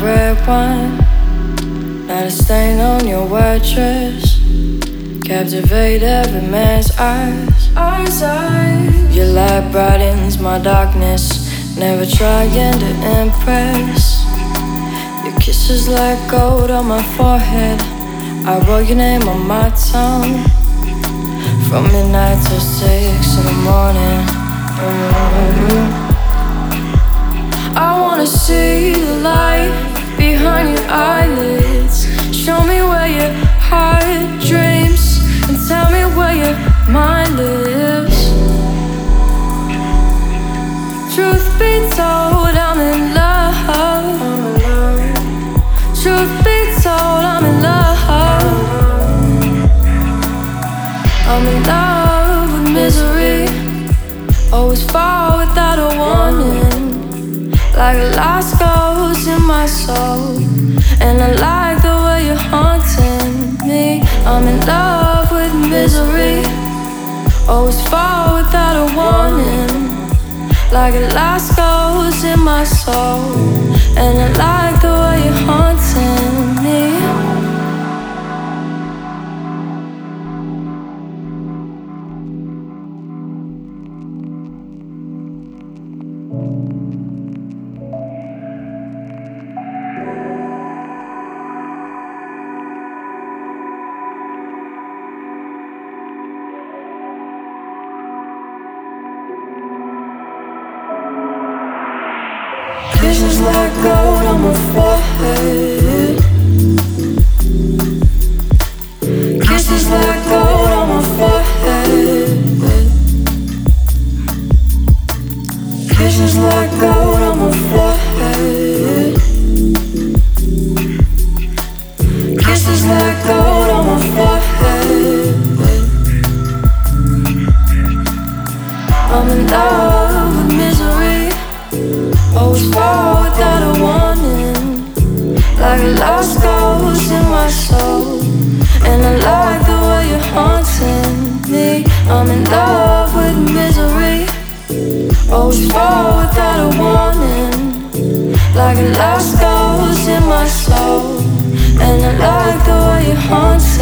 red wine, not a stain on your white dress. Captivate every man's eyes. Your light brightens my darkness, never trying to impress. Your kisses like gold on my forehead, I wrote your name on my tongue. From midnight till 6 in the morning. I wanna see the light behind your eyelids. Show me where your heart dreams, and tell me where your mind lives. Truth be told, I'm in love. Truth be told, I'm in love. I'm in love with misery. Always fall without a warning, like a lost ghost in my soul. And I like the way you're haunting me. I'm in love with misery. Always fall without a warning, like a lost ghost in my soul. And I like the way you're haunting me. Kisses like gold on my forehead. Kisses like gold on my forehead. Kisses like gold on my forehead. Kisses like gold on my forehead. I'm in love with misery. Always fall without a warning, like a lost ghost in my soul. And I like the way you're haunting me. I'm in love with misery. Always fall without a warning, like a lost ghost in my soul. And I like the way you're haunting me.